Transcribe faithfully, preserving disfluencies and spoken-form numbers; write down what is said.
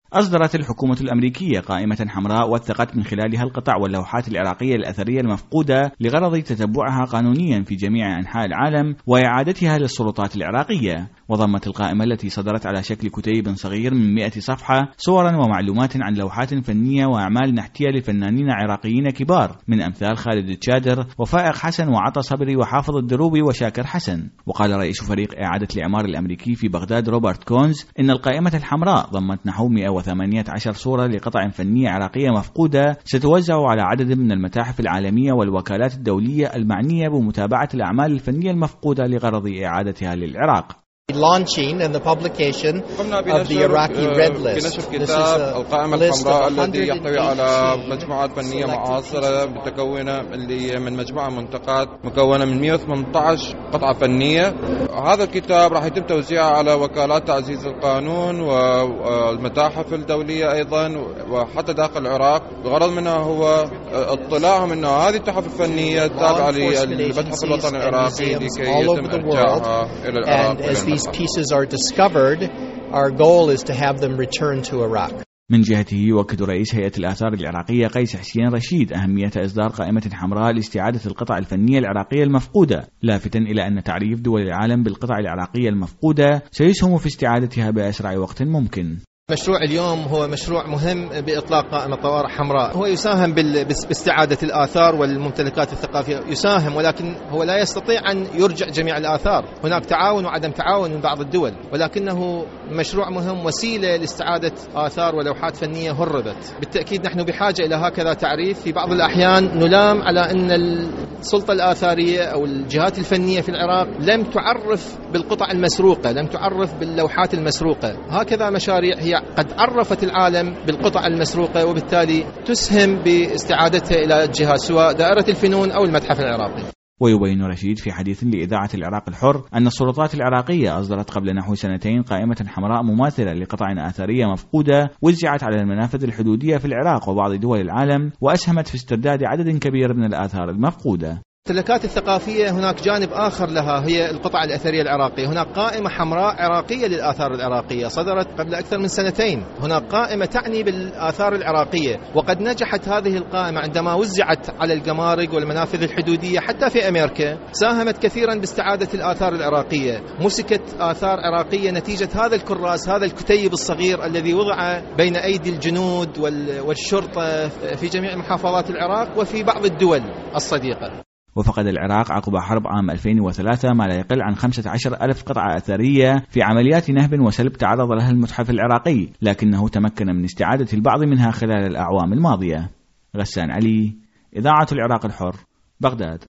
أصدرت الحكومة الأمريكية قائمة حمراء وثقت من خلالها القطع واللوحات العراقية الأثرية المفقودة لغرض تتبعها قانونيا في جميع أنحاء العالم وإعادتها للسلطات العراقية. وضمت القائمة التي صدرت على شكل كتيب صغير من مئة صفحة صورا ومعلومات عن لوحات فنية وأعمال نحتية لفنانين عراقيين كبار من أمثال خالد التشادر وفائق حسن وعطا صبري وحافظ الدروبي وشاكر حسن. وقال رئيس فريق إعادة الإعمار الأمريكي في بغداد روبرت كونز إن القائمة الحمراء ضمت نحو مئة وثمانية عشر صورة لقطع فنية عراقية مفقودة ستوزع على عدد من المتاحف العالمية والوكالات الدولية المعنية بمتابعة الأعمال الفنية المفقودة لغرض إعادتها للعراق. launching and the publication of the Iraqi Red List. بنشر كتاب القائمة الحمراء الذي يحتوي على مجموعات فنية معاصرة متكونة اللي من مجموعة منتقات مكونة من مئة وثمانية عشر قطعة فنية. هذا الكتاب راح يتم توزيعه على وكالات تعزيز القانون والمتاحف الدولية أيضا وحتى داخل العراق. الغرض منها هو اطلاعهم أن هذه التحف الفنية تابعة للمتحف الوطني العراقي لكي يتم إرجاعها إلى العراق. These pieces are discovered, our goal is to have them return to Iraq. من جهته يؤكد رئيس هيئة الآثار العراقية قيس حسين رشيد أهمية إصدار قائمة حمراء لاستعادة القطع الفنية العراقية المفقودة، لافتا إلى أن تعريف دول العالم بالقطع العراقية المفقودة سيسهم في استعادتها بأسرع وقت ممكن. مشروع اليوم هو مشروع مهم بإطلاق قائمة طوارئ حمراء، هو يساهم باستعادة الآثار والممتلكات الثقافية، يساهم ولكن هو لا يستطيع أن يرجع جميع الآثار. هناك تعاون وعدم تعاون من بعض الدول، ولكنه مشروع مهم، وسيلة لاستعادة آثار ولوحات فنية هربت. بالتأكيد نحن بحاجة إلى هكذا تعريف. في بعض الأحيان نلام على أن السلطة الآثارية أو الجهات الفنية في العراق لم تعرف بالقطع المسروقة، لم تعرف باللوحات المسروقة. هكذا مشاريع هي قد عرفت العالم بالقطع المسروقة وبالتالي تسهم باستعادتها إلى الجهات سواء دائرة الفنون أو المتحف العراقي. ويبين رشيد في حديث لإذاعة العراق الحر أن السلطات العراقية أصدرت قبل نحو سنتين قائمة حمراء مماثلة لقطع آثارية مفقودة وزعت على المنافذ الحدودية في العراق وبعض دول العالم وأسهمت في استرداد عدد كبير من الآثار المفقودة. الممتلكات الثقافية هناك جانب آخر لها هي القطع الأثرية العراقية. هناك قائمة حمراء عراقية للآثار العراقية صدرت قبل أكثر من سنتين. هناك قائمة تعني بالآثار العراقية، وقد نجحت هذه القائمة عندما وزعت على الجمارك والمنافذ الحدودية حتى في أمريكا. ساهمت كثيرا باستعادة الآثار العراقية، مسكت آثار عراقية نتيجة هذا الكراس، هذا الكتيب الصغير الذي وضع بين أيدي الجنود والشرطة في جميع محافظات العراق وفي بعض الدول الصديقة. وفقد العراق عقب حرب عام ألفين وثلاثة ما لا يقل عن خمسة عشر ألف قطعة أثرية في عمليات نهب وسلب تعرض لها المتحف العراقي، لكنه تمكن من استعادة البعض منها خلال الأعوام الماضية. غسان علي، إذاعة العراق الحر، بغداد.